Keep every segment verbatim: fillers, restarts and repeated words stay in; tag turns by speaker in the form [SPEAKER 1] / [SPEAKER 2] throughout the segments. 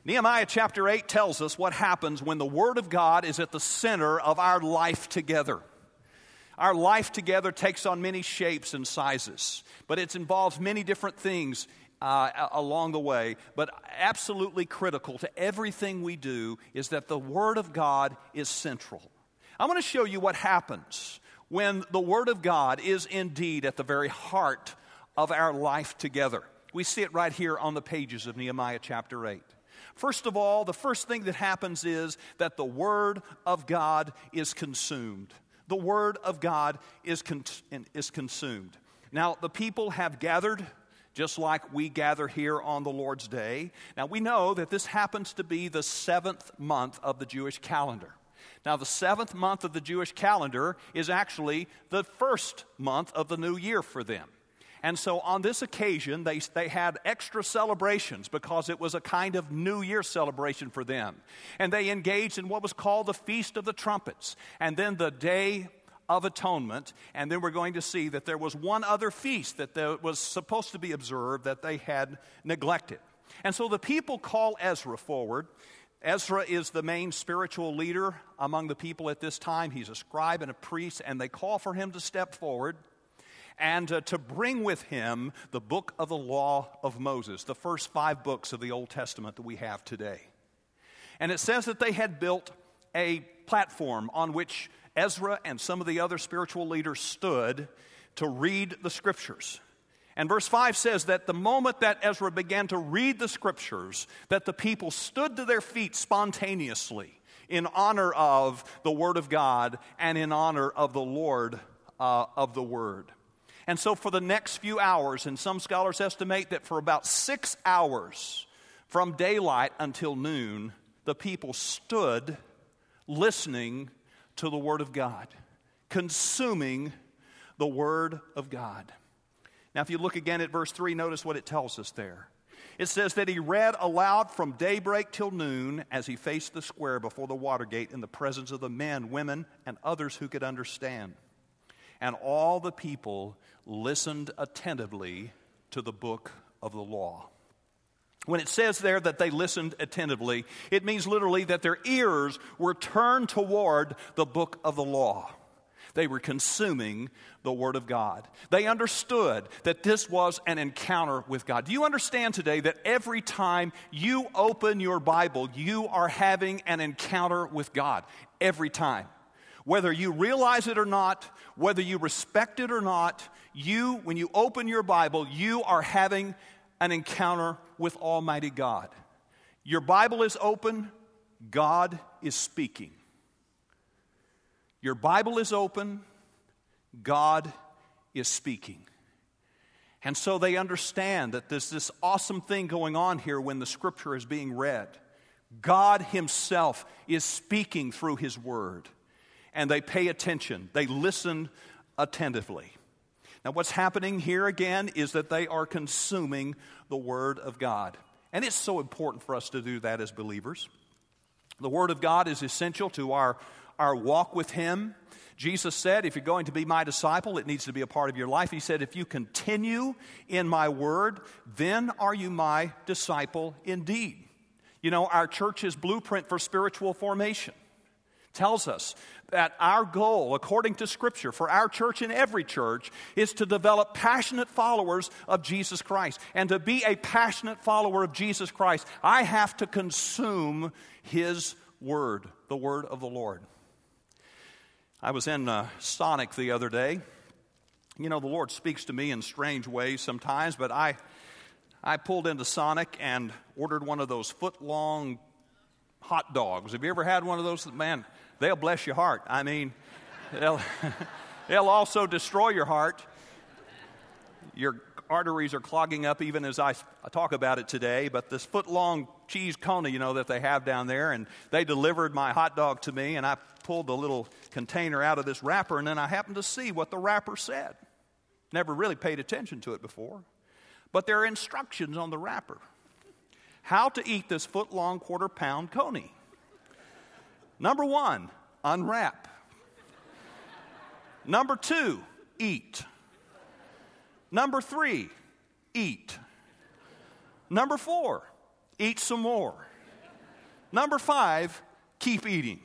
[SPEAKER 1] Nehemiah chapter eight tells us what happens when the Word of God is at the center of our life together. Our life together takes on many shapes and sizes, but it involves many different things uh, along the way. But absolutely critical to everything we do is that the Word of God is central. I want to show you what happens when the Word of God is indeed at the very heart of our life together. We see it right here on the pages of Nehemiah chapter eight. First of all, the first thing that happens is that the Word of God is consumed. The Word of God is, con- is consumed. Now, the people have gathered just like we gather here on the Lord's Day. Now, we know that this happens to be the seventh month of the Jewish calendar. Now, the seventh month of the Jewish calendar is actually the first month of the new year for them. And so on this occasion, they, they had extra celebrations because it was a kind of New Year celebration for them. And they engaged in what was called the Feast of the Trumpets, and then the Day of Atonement. And then we're going to see that there was one other feast that there was supposed to be observed that they had neglected. And so the people call Ezra forward. Ezra is the main spiritual leader among the people at this time. He's a scribe and a priest, and they call for him to step forward and uh, to bring with him the book of the law of Moses, the first five books of the Old Testament that we have today. And it says that they had built a platform on which Ezra and some of the other spiritual leaders stood to read the Scriptures. And verse five says that the moment that Ezra began to read the Scriptures, that the people stood to their feet spontaneously in honor of the Word of God and in honor of the Lord uh, of the Word. And so for the next few hours, and some scholars estimate that for about six hours from daylight until noon, the people stood listening to the Word of God, consuming the Word of God. Now, if you look again at verse three, notice what it tells us there. It says that he read aloud from daybreak till noon as he faced the square before the water gate in the presence of the men, women, and others who could understand. And all the people listened attentively to the book of the law. When it says there that they listened attentively, it means literally that their ears were turned toward the book of the law. They were consuming the Word of God. They understood that this was an encounter with God. Do you understand today that every time you open your Bible, you are having an encounter with God? Every time. Whether you realize it or not, whether you respect it or not, you, when you open your Bible, you are having an encounter with Almighty God. Your Bible is open, God is speaking. Your Bible is open, God is speaking. And so they understand that there's this awesome thing going on here when the Scripture is being read. God Himself is speaking through His Word. And they pay attention. They listen attentively. Now, what's happening here again is that they are consuming the Word of God. And it's so important for us to do that as believers. The Word of God is essential to our, our walk with Him. Jesus said, if you're going to be my disciple, it needs to be a part of your life. He said, if you continue in my Word, then are you my disciple indeed. You know, our church's blueprint for spiritual formation tells us that our goal, according to Scripture, for our church and every church, is to develop passionate followers of Jesus Christ. And to be a passionate follower of Jesus Christ, I have to consume His Word, the Word of the Lord. I was in uh, Sonic the other day. You know, the Lord speaks to me in strange ways sometimes, but I, I pulled into Sonic and ordered one of those foot-long hot dogs. Have you ever had one of those? Man, they'll bless your heart. I mean, they'll, they'll also destroy your heart. Your arteries are clogging up even as I, I talk about it today. But this foot-long cheese cone, you know, that they have down there, and they delivered my hot dog to me, and I pulled the little container out of this wrapper, and then I happened to see what the wrapper said. Never really paid attention to it before. But there are instructions on the wrapper. How to eat this foot-long, quarter-pound coney. Number one, unwrap. Number two, eat. Number three, eat. Number four, eat some more. Number five, keep eating.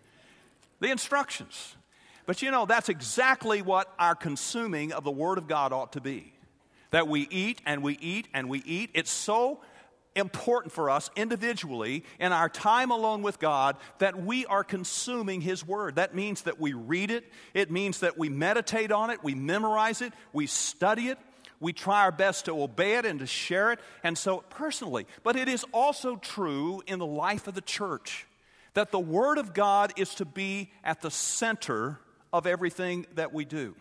[SPEAKER 1] The instructions. But you know, that's exactly what our consuming of the Word of God ought to be. That we eat and we eat and we eat. It's so important for us individually in our time alone with God that we are consuming His Word. That means that we read it. It means that we meditate on it. We memorize it. We study it. We try our best to obey it and to share it. And so personally, but it is also true in the life of the church that the Word of God is to be at the center of everything that we do.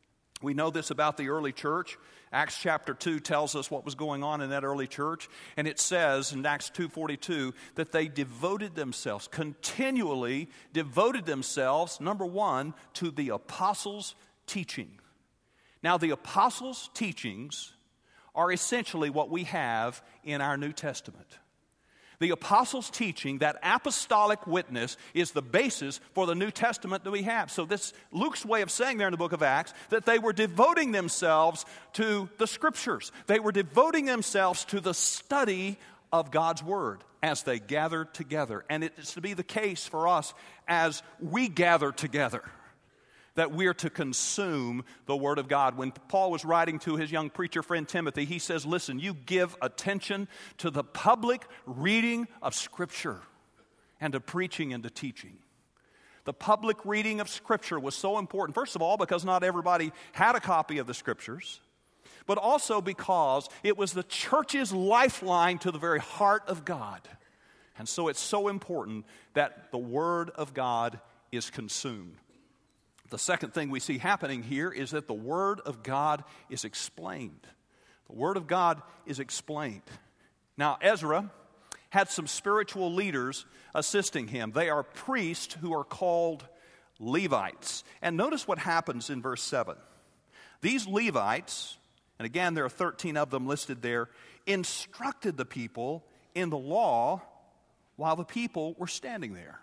[SPEAKER 1] We know this about the early church. Acts chapter two tells us what was going on in that early church. And it says in Acts two forty-two that they devoted themselves, continually devoted themselves, number one, to the apostles' teaching. Now, the apostles' teachings are essentially what we have in our New Testament. The apostles' teaching, that apostolic witness, is the basis for the New Testament that we have. So this Luke's way of saying there in the book of Acts that they were devoting themselves to the Scriptures. They were devoting themselves to the study of God's Word as they gathered together. And it is to be the case for us as we gather together, that we're to consume the Word of God. When Paul was writing to his young preacher friend Timothy, he says, listen, you give attention to the public reading of Scripture and to preaching and to teaching. The public reading of Scripture was so important, first of all, because not everybody had a copy of the Scriptures, but also because it was the church's lifeline to the very heart of God. And so it's so important that the Word of God is consumed. The second thing we see happening here is that the Word of God is explained. The Word of God is explained. Now, Ezra had some spiritual leaders assisting him. They are priests who are called Levites. And notice what happens in verse seven. These Levites, and again there are thirteen of them listed there, instructed the people in the law while the people were standing there.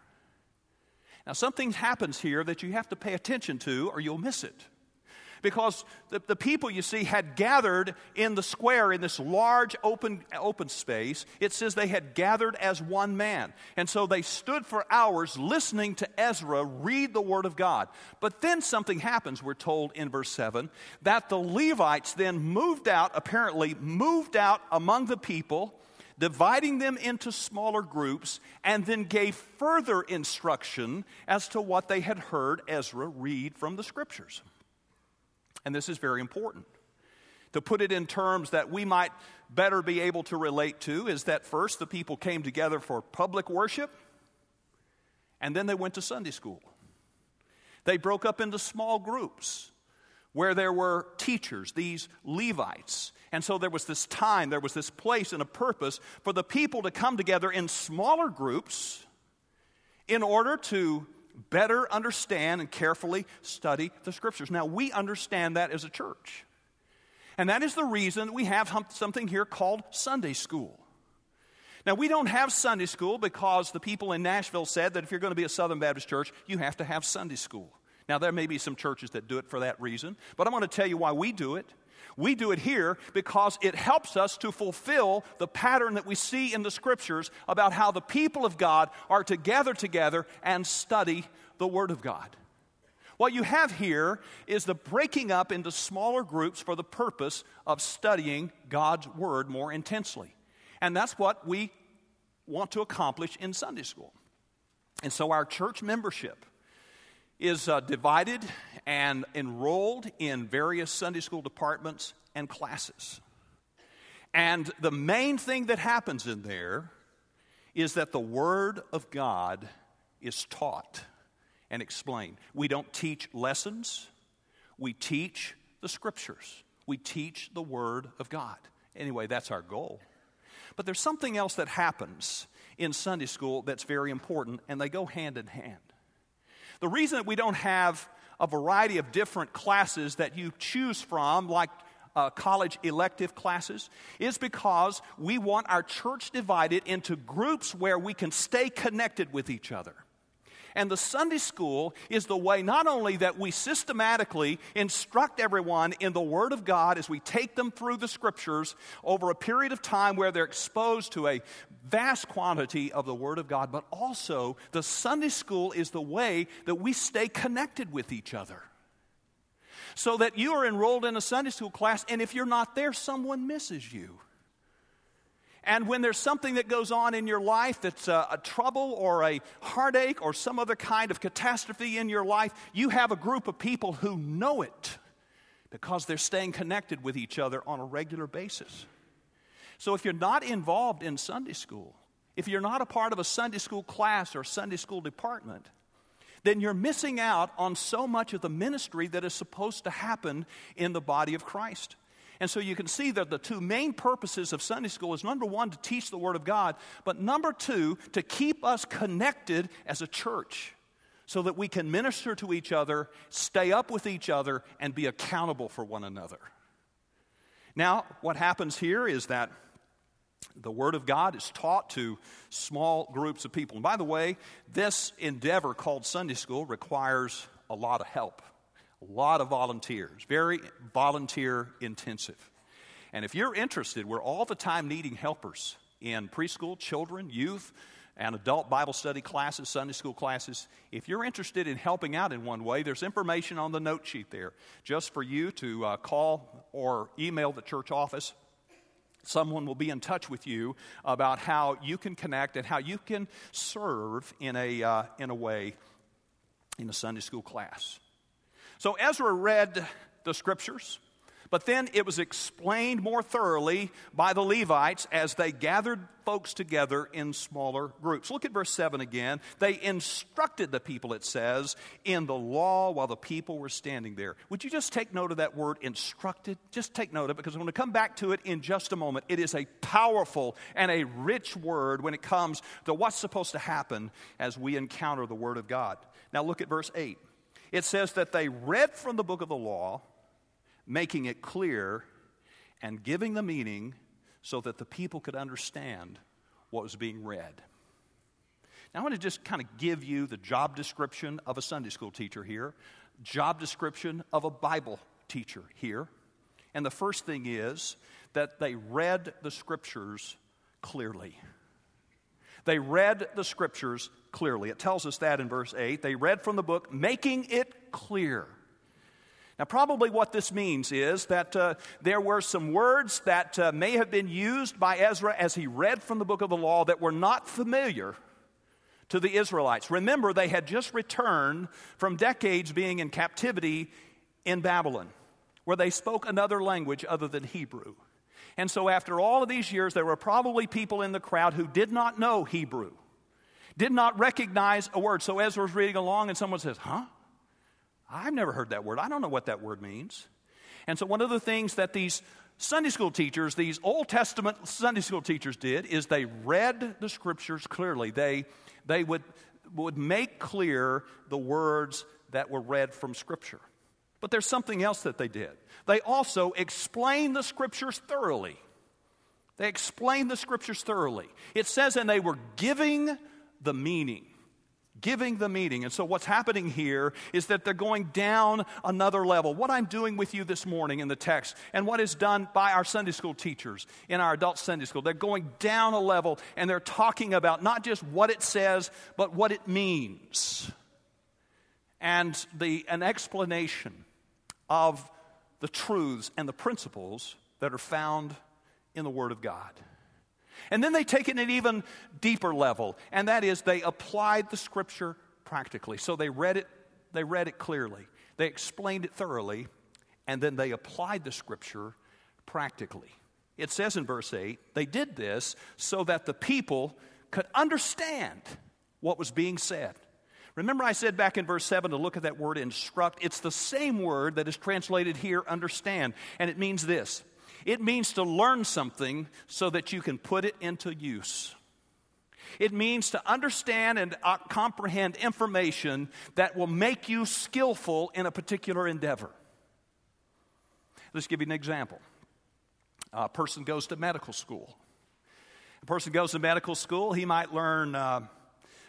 [SPEAKER 1] Now, something happens here that you have to pay attention to or you'll miss it. Because the, the people, you see, had gathered in the square, in this large open, open space. It says they had gathered as one man. And so they stood for hours listening to Ezra read the Word of God. But then something happens, we're told in verse seven, that the Levites then moved out, apparently moved out among the people, dividing them into smaller groups, and then gave further instruction as to what they had heard Ezra read from the Scriptures. And this is very important. To put it in terms that we might better be able to relate to is that first the people came together for public worship, and then they went to Sunday school. They broke up into small groups where there were teachers, these Levites. And so there was this time, there was this place and a purpose for the people to come together in smaller groups in order to better understand and carefully study the Scriptures. Now, we understand that as a church. And that is the reason we have something here called Sunday school. Now, we don't have Sunday school because the people in Nashville said that if you're going to be a Southern Baptist church, you have to have Sunday school. Now, there may be some churches that do it for that reason, but I'm going to tell you why we do it. We do it here because it helps us to fulfill the pattern that we see in the Scriptures about how the people of God are to gather together and study the Word of God. What you have here is the breaking up into smaller groups for the purpose of studying God's Word more intensely. And that's what we want to accomplish in Sunday school. And so our church membership is uh, divided and enrolled in various Sunday school departments and classes. And the main thing that happens in there is that the Word of God is taught and explained. We don't teach lessons. We teach the Scriptures. We teach the Word of God. Anyway, that's our goal. But there's something else that happens in Sunday school that's very important, and they go hand in hand. The reason that we don't have a variety of different classes that you choose from, like uh, college elective classes, is because we want our church divided into groups where we can stay connected with each other. And the Sunday school is the way not only that we systematically instruct everyone in the Word of God as we take them through the Scriptures over a period of time where they're exposed to a vast quantity of the Word of God, but also the Sunday school is the way that we stay connected with each other. So that you are enrolled in a Sunday school class, and if you're not there, someone misses you. And when there's something that goes on in your life that's a, a trouble or a heartache or some other kind of catastrophe in your life, you have a group of people who know it because they're staying connected with each other on a regular basis. So if you're not involved in Sunday school, if you're not a part of a Sunday school class or Sunday school department, then you're missing out on so much of the ministry that is supposed to happen in the body of Christ. And so you can see that the two main purposes of Sunday school is, number one, to teach the Word of God, but number two, to keep us connected as a church so that we can minister to each other, stay up with each other, and be accountable for one another. Now, what happens here is that the Word of God is taught to small groups of people. And by the way, this endeavor called Sunday school requires a lot of help. A lot of volunteers, very volunteer intensive. And if you're interested, we're all the time needing helpers in preschool, children, youth, and adult Bible study classes, Sunday school classes. If you're interested in helping out in one way, there's information on the note sheet there just for you to uh, call or email the church office. Someone will be in touch with you about how you can connect and how you can serve in a, uh, in a way in a Sunday school class. So Ezra read the Scriptures, but then it was explained more thoroughly by the Levites as they gathered folks together in smaller groups. Look at verse seven again. They instructed the people, it says, in the law while the people were standing there. Would you just take note of that word, instructed? Just take note of it, because I'm going to come back to it in just a moment. It is a powerful and a rich word when it comes to what's supposed to happen as we encounter the Word of God. Now look at verse eight. It says that they read from the book of the law, making it clear and giving the meaning so that the people could understand what was being read. Now, I want to just kind of give you the job description of a Sunday school teacher here, job description of a Bible teacher here. And the first thing is that they read the Scriptures clearly. They read the Scriptures clearly. It tells us that in verse eight. They read from the book, making it clear. Now, probably what this means is that uh, there were some words that uh, may have been used by Ezra as he read from the book of the law that were not familiar to the Israelites. Remember, they had just returned from decades being in captivity in Babylon, where they spoke another language other than Hebrew. And so after all of these years, there were probably people in the crowd who did not know Hebrew, did not recognize a word. So Ezra was reading along and someone says, huh? I've never heard that word. I don't know what that word means. And so one of the things that these Sunday school teachers, these Old Testament Sunday school teachers did is they read the Scriptures clearly. They, they would, would make clear the words that were read from Scripture. But there's something else that they did. They also explained the Scriptures thoroughly. They explained the Scriptures thoroughly. It says, and they were giving the meaning. Giving the meaning. And so what's happening here is that they're going down another level. What I'm doing with you this morning in the text, and what is done by our Sunday school teachers in our adult Sunday school, they're going down a level, and they're talking about not just what it says, but what it means. And the an explanation of the truths and the principles that are found in the Word of God. And then they take it an even deeper level, and that is they applied the Scripture practically. So they read it, they read it clearly. They explained it thoroughly, and then they applied the Scripture practically. It says in verse eight, they did this so that the people could understand what was being said. Remember I said back in verse seven to look at that word instruct. It's the same word that is translated here, understand. And it means this. It means to learn something so that you can put it into use. It means to understand and uh, comprehend information that will make you skillful in a particular endeavor. Let's give you an example. A person goes to medical school. A person goes to medical school, he might learn uh,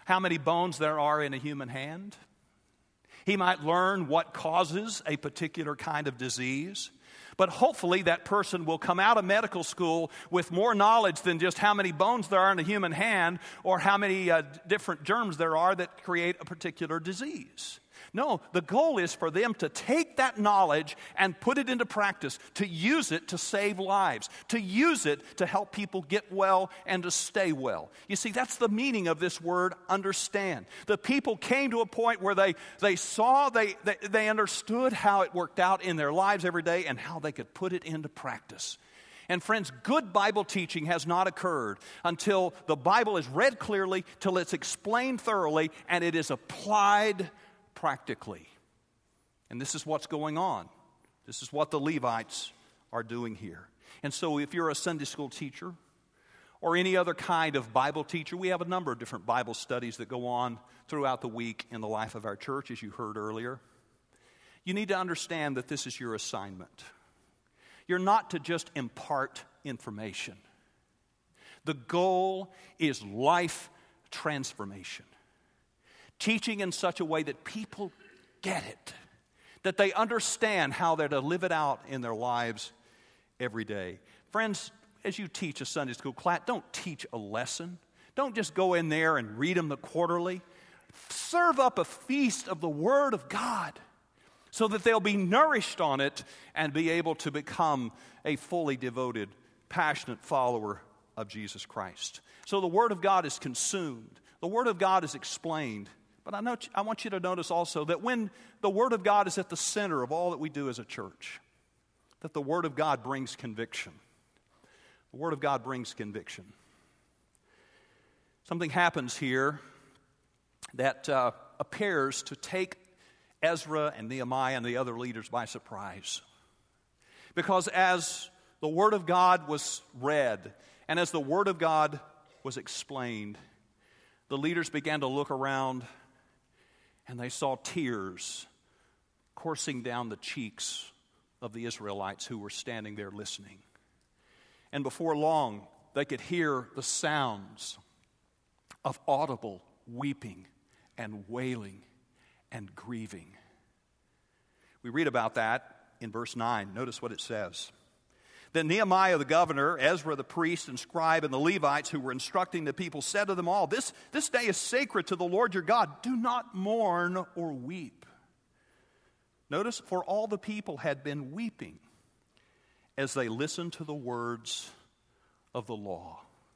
[SPEAKER 1] how many bones there are in a human hand. He might learn what causes a particular kind of disease. But hopefully that person will come out of medical school with more knowledge than just how many bones there are in a human hand or how many uh, different germs there are that create a particular disease. No, the goal is for them to take that knowledge and put it into practice, to use it to save lives, to use it to help people get well and to stay well. You see, that's the meaning of this word, understand. The people came to a point where they, they saw, they, they, they understood how it worked out in their lives every day and how they could put it into practice. And friends, good Bible teaching has not occurred until the Bible is read clearly, till it's explained thoroughly, and it is applied practically. And this is what's going on. This is what the Levites are doing here. And so if you're a Sunday school teacher or any other kind of Bible teacher, we have a number of different Bible studies that go on throughout the week in the life of our church, as you heard earlier. You need to understand that this is your assignment. You're not to just impart information. The goal is life transformation. Teaching in such a way that people get it, that they understand how they're to live it out in their lives every day. Friends, as you teach a Sunday school class, don't teach a lesson. Don't just go in there and read them the quarterly. Serve up a feast of the Word of God so that they'll be nourished on it and be able to become a fully devoted, passionate follower of Jesus Christ. So the Word of God is consumed. The Word of God is explained. But I, know, I want you to notice also that when the Word of God is at the center of all that we do as a church, that the Word of God brings conviction. The Word of God brings conviction. Something happens here that uh, appears to take Ezra and Nehemiah and the other leaders by surprise. Because as the Word of God was read and as the Word of God was explained, the leaders began to look around and they saw tears coursing down the cheeks of the Israelites who were standing there listening. And before long, they could hear the sounds of audible weeping and wailing and grieving. We read about that in verse nine. Notice what it says. Then Nehemiah the governor, Ezra the priest and scribe, and the Levites who were instructing the people said to them all, This, this day is sacred to the Lord your God. Do not mourn or weep. Notice, for all the people had been weeping as they listened to the words of the law.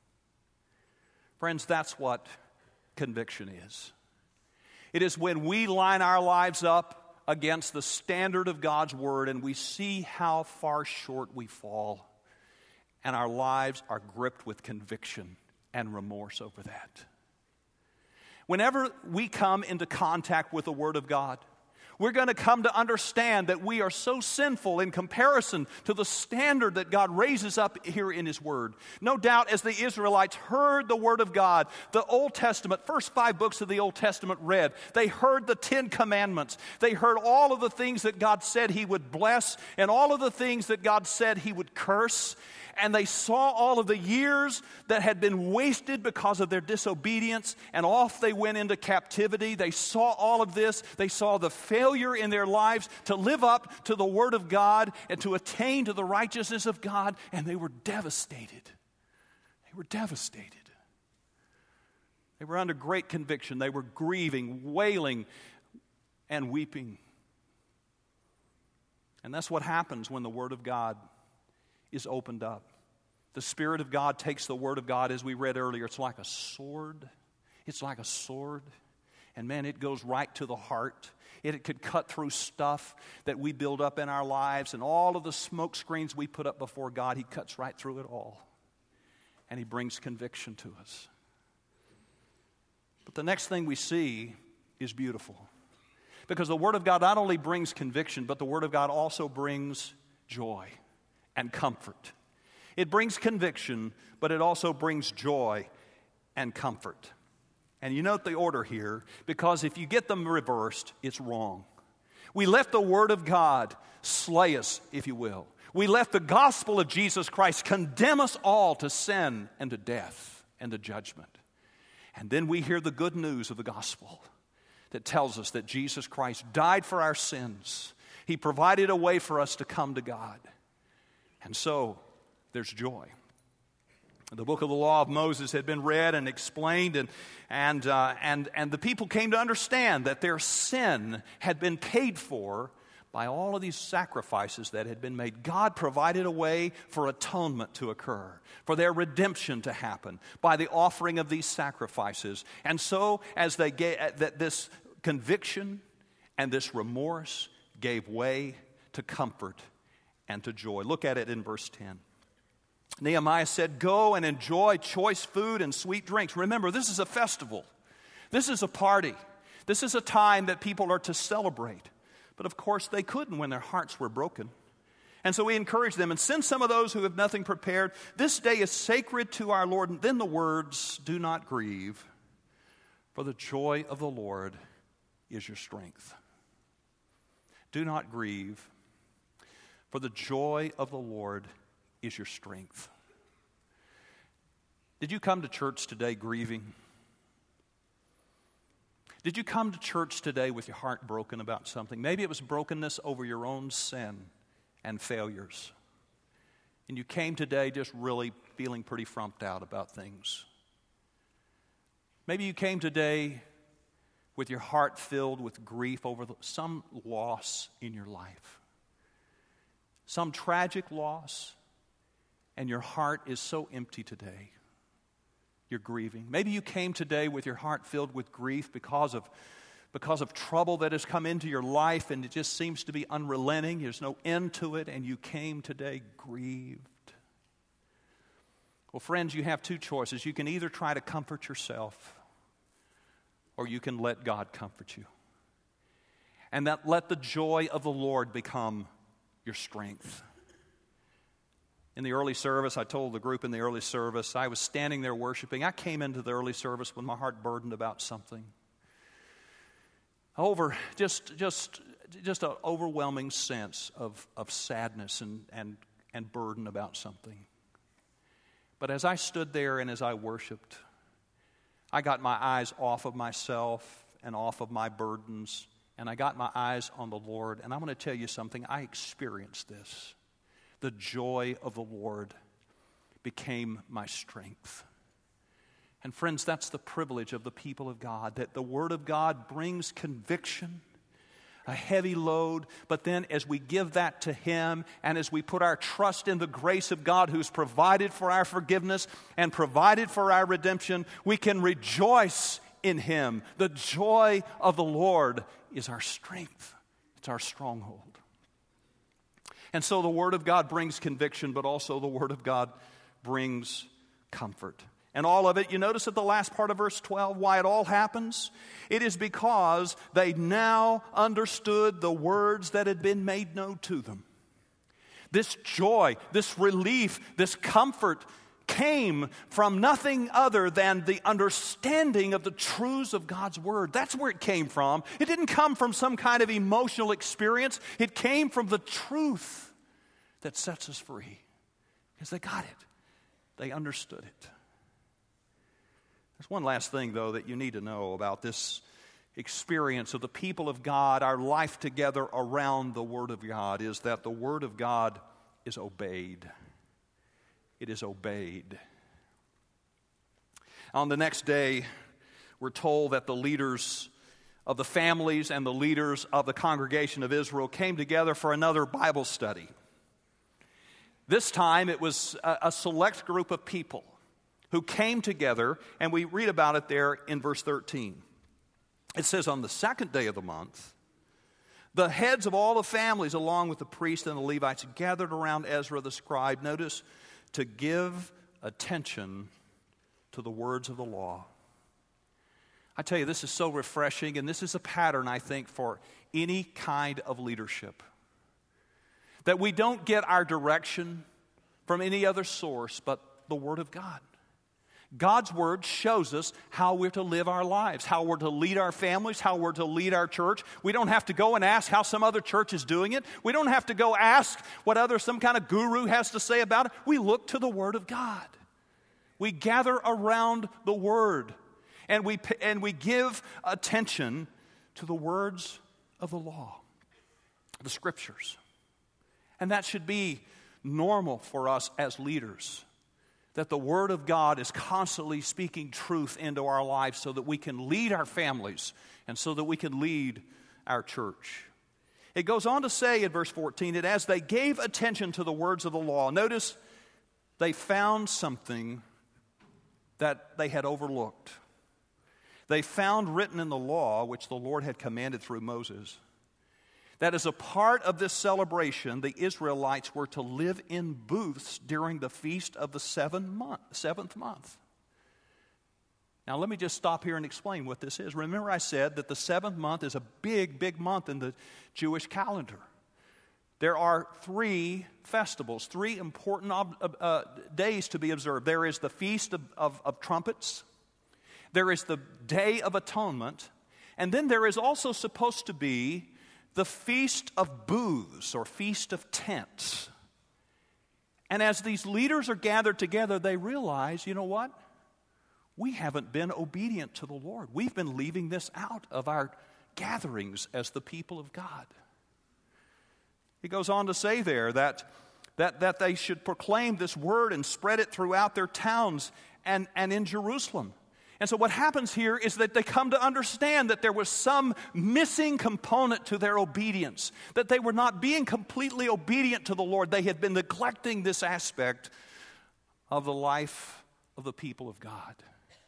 [SPEAKER 1] Friends, that's what conviction is. It is when we line our lives up against the standard of God's Word and we see how far short we fall, and our lives are gripped with conviction and remorse over that. Whenever we come into contact with the Word of God, we're going to come to understand that we are so sinful in comparison to the standard that God raises up here in His Word. No doubt as the Israelites heard the Word of God, the Old Testament, first five books of the Old Testament read, they heard the Ten Commandments. They heard all of the things that God said He would bless and all of the things that God said He would curse. And they saw all of the years that had been wasted because of their disobedience, and off they went into captivity. They saw all of this. They saw the failure in their lives to live up to the Word of God and to attain to the righteousness of God, and they were devastated. They were devastated. They were under great conviction. They were grieving, wailing, and weeping. And that's what happens when the Word of God is opened up. The Spirit of God takes the Word of God, as we read earlier. It's like a sword. It's like a sword. And man, it goes right to the heart. It, it could cut through stuff that we build up in our lives and all of the smoke screens we put up before God. He cuts right through it all. And He brings conviction to us. But the next thing we see is beautiful. Because the Word of God not only brings conviction, but the Word of God also brings joy and comfort. It brings conviction, but it also brings joy and comfort. And you note the order here, because if you get them reversed, it's wrong. We let the Word of God slay us, if you will. We let the gospel of Jesus Christ condemn us all to sin and to death and to judgment. And then we hear the good news of the gospel that tells us that Jesus Christ died for our sins. He provided a way for us to come to God. And so, there's joy. The book of the law of Moses had been read and explained, and, and, uh, and, and the people came to understand that their sin had been paid for by all of these sacrifices that had been made. God provided a way for atonement to occur, for their redemption to happen by the offering of these sacrifices. And so, as they get that this conviction and this remorse gave way to comfort and to joy. Look at it in verse ten. Nehemiah said, "Go and enjoy choice food and sweet drinks." Remember, this is a festival. This is a party. This is a time that people are to celebrate. But of course, they couldn't when their hearts were broken. And so we encourage them, and send some of those who have nothing prepared. This day is sacred to our Lord. And then the words, "Do not grieve, for the joy of the Lord is your strength." Do not grieve, for the joy of the Lord is your strength. Did you come to church today grieving? Did you come to church today with your heart broken about something? Maybe it was brokenness over your own sin and failures. And you came today just really feeling pretty frumped out about things. Maybe you came today with your heart filled with grief over some loss in your life. Some tragic loss, and your heart is so empty today. You're grieving. Maybe you came today with your heart filled with grief because of, because of trouble that has come into your life, and it just seems to be unrelenting. There's no end to it, and you came today grieved. Well, friends, you have two choices. You can either try to comfort yourself, or you can let God comfort you. And that let the joy of the Lord become your strength. In the early service, I told the group in the early service, I was standing there worshiping. I came into the early service with my heart burdened about something. Over just just just an overwhelming sense of, of sadness and, and, and burden about something. But as I stood there and as I worshiped, I got my eyes off of myself and off of my burdens, and I got my eyes on the Lord. And I'm going to tell you something. I experienced this. The joy of the Lord became my strength. And friends, that's the privilege of the people of God, that the Word of God brings conviction, a heavy load, but then as we give that to Him and as we put our trust in the grace of God who's provided for our forgiveness and provided for our redemption, we can rejoice in Him. The joy of the Lord is our strength. It's our stronghold. And so the Word of God brings conviction, but also the Word of God brings comfort. And all of it, you notice at the last part of verse twelve, why it all happens? It is because they now understood the words that had been made known to them. This joy, this relief, this comfort came from nothing other than the understanding of the truths of God's Word. That's where it came from. It didn't come from some kind of emotional experience. It came from the truth that sets us free. Because they got it. They understood it. There's one last thing, though, that you need to know about this experience of the people of God, our life together around the Word of God, is that the Word of God is obeyed. It is obeyed. On the next day, we're told that the leaders of the families and the leaders of the congregation of Israel came together for another Bible study. This time, it was a, a select group of people who came together, and we read about it there in verse thirteen. It says, on the second day of the month, the heads of all the families, along with the priests and the Levites, gathered around Ezra the scribe, notice, to give attention to the words of the law. I tell you, this is so refreshing, and this is a pattern, I think, for any kind of leadership. That we don't get our direction from any other source but the Word of God. God's Word shows us how we're to live our lives, how we're to lead our families, how we're to lead our church. We don't have to go and ask how some other church is doing it. We don't have to go ask what other, some kind of guru has to say about it. We look to the Word of God. We gather around the Word. And we, and we give attention to the words of the law, the Scriptures. And that should be normal for us as leaders, that the Word of God is constantly speaking truth into our lives so that we can lead our families and so that we can lead our church. It goes on to say in verse fourteen that as they gave attention to the words of the law, notice they found something that they had overlooked. They found written in the law, which the Lord had commanded through Moses, that as a part of this celebration, the Israelites were to live in booths during the feast of the seventh month. Seventh month. Now, let me just stop here and explain what this is. Remember, I said that the seventh month is a big, big month in the Jewish calendar. There are three festivals, three important uh, days to be observed. There is the Feast of, of, of Trumpets, there is the Day of Atonement, and then there is also supposed to be the Feast of Booths, or Feast of Tents. And as these leaders are gathered together, they realize, you know what? We haven't been obedient to the Lord. We've been leaving this out of our gatherings as the people of God. He goes on to say there that, that, that they should proclaim this word and spread it throughout their towns and, and in Jerusalem. And so what happens here is that they come to understand that there was some missing component to their obedience, that they were not being completely obedient to the Lord. They had been neglecting this aspect of the life of the people of God.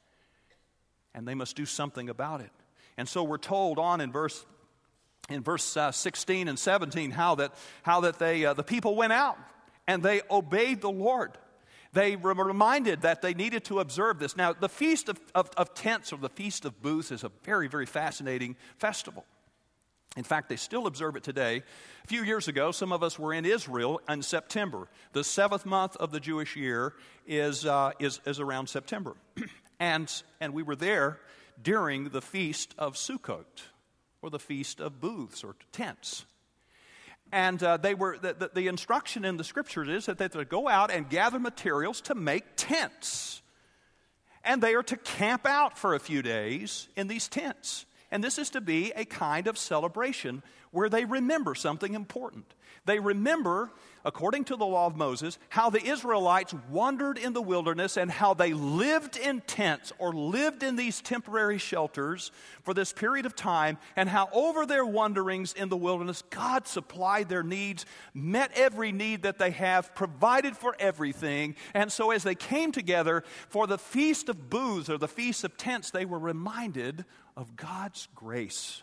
[SPEAKER 1] And they must do something about it. And so we're told on in verse in verse uh, sixteen and seventeen how that how that they uh, the people went out and they obeyed the Lord. They were reminded that they needed to observe this. Now, the Feast of, of, of Tents, or the Feast of Booths, is a very, very fascinating festival. In fact, they still observe it today. A few years ago, some of us were in Israel in September. The seventh month of the Jewish year is uh, is, is around September. and, and we were there during the Feast of Sukkot, or the Feast of Booths, or Tents. And uh, they were the, the, the instruction in the Scriptures is that they to go out and gather materials to make tents. And they are to camp out for a few days in these tents. And this is to be a kind of celebration where they remember something important. They remember, according to the law of Moses, how the Israelites wandered in the wilderness and how they lived in tents or lived in these temporary shelters for this period of time, and how over their wanderings in the wilderness, God supplied their needs, met every need that they have, provided for everything. And so as they came together for the Feast of Booths, or the Feast of Tents, they were reminded of God's grace.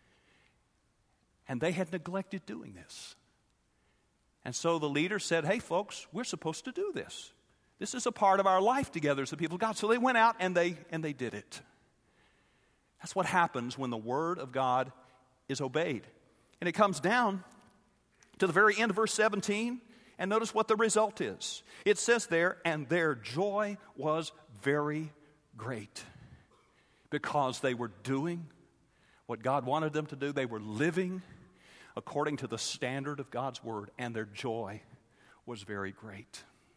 [SPEAKER 1] And they had neglected doing this. And so the leader said, hey, folks, we're supposed to do this. This is a part of our life together as the people of God. So they went out and they and they did it. That's what happens when the Word of God is obeyed. And it comes down to the very end of verse seventeen, and notice what the result is. It says there, and their joy was very great, because they were doing what God wanted them to do. They were living according to the standard of God's Word, and their joy was very great.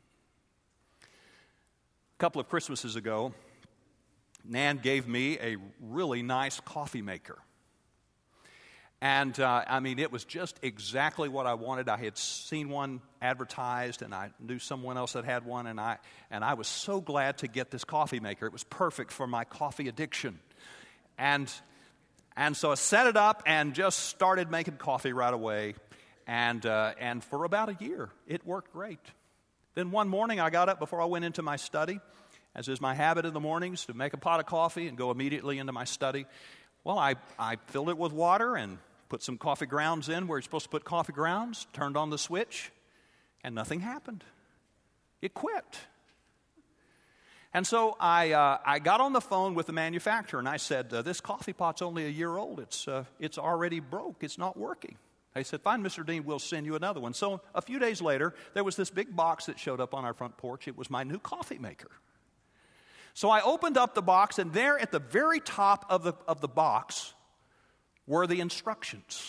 [SPEAKER 1] A couple of Christmases ago, Nan gave me a really nice coffee maker. And, uh, I mean, it was just exactly what I wanted. I had seen one advertised, and I knew someone else that had one, and I, and I was so glad to get this coffee maker. It was perfect for my coffee addiction. And And so I set it up and just started making coffee right away. And uh, and for about a year, it worked great. Then one morning I got up before I went into my study, as is my habit in the mornings, to make a pot of coffee and go immediately into my study. Well, I, I filled it with water and put some coffee grounds in where you're supposed to put coffee grounds, turned on the switch, and nothing happened. It quit. And so I uh, I got on the phone with the manufacturer, and I said, uh, this coffee pot's only a year old. It's uh, it's already broke. It's not working. They said, fine, Mister Dean, we'll send you another one. So a few days later, there was this big box that showed up on our front porch. It was my new coffee maker. So I opened up the box, and there at the very top of the of the box were the instructions.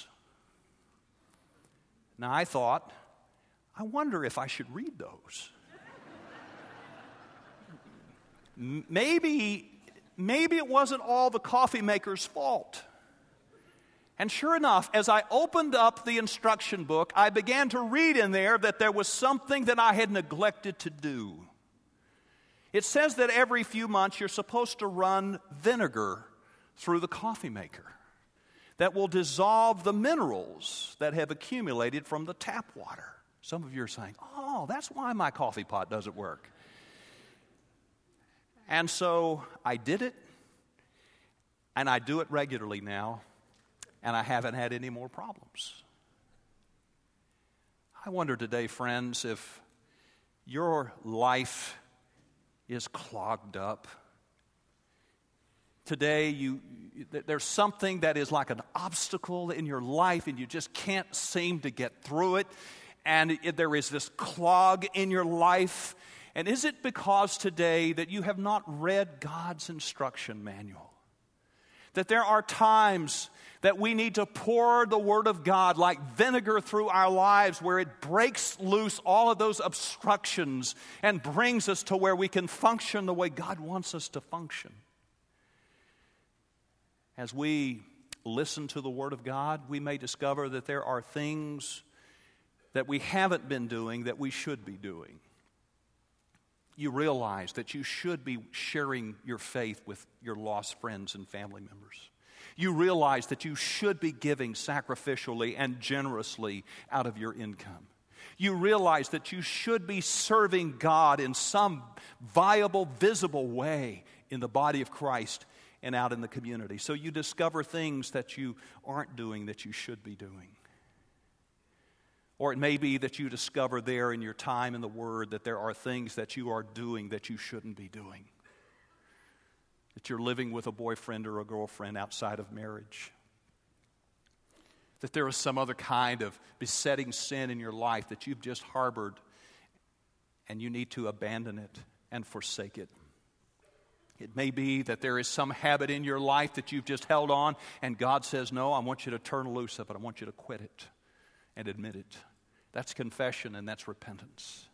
[SPEAKER 1] Now I thought, I wonder if I should read those. Maybe maybe it wasn't all the coffee maker's fault. And sure enough, as I opened up the instruction book, I began to read in there that there was something that I had neglected to do. It says that every few months you're supposed to run vinegar through the coffee maker that will dissolve the minerals that have accumulated from the tap water. Some of you are saying, oh, that's why my coffee pot doesn't work. And so I did it, and I do it regularly now, and I haven't had any more problems. I wonder today, friends, if your life is clogged up. Today, you, there's something that is like an obstacle in your life, and you just can't seem to get through it, and it, there is this clog in your life. And is it because today that you have not read God's instruction manual? That there are times that we need to pour the Word of God like vinegar through our lives, where it breaks loose all of those obstructions and brings us to where we can function the way God wants us to function. As we listen to the Word of God, we may discover that there are things that we haven't been doing that we should be doing. You realize that you should be sharing your faith with your lost friends and family members. You realize that you should be giving sacrificially and generously out of your income. You realize that you should be serving God in some viable, visible way in the body of Christ and out in the community. So you discover things that you aren't doing that you should be doing. Or it may be that you discover there in your time in the Word that there are things that you are doing that you shouldn't be doing. That you're living with a boyfriend or a girlfriend outside of marriage. That there is some other kind of besetting sin in your life that you've just harbored, and you need to abandon it and forsake it. It may be that there is some habit in your life that you've just held on, and God says, no, I want you to turn loose of it. I want you to quit it and admit it. That's confession and that's repentance.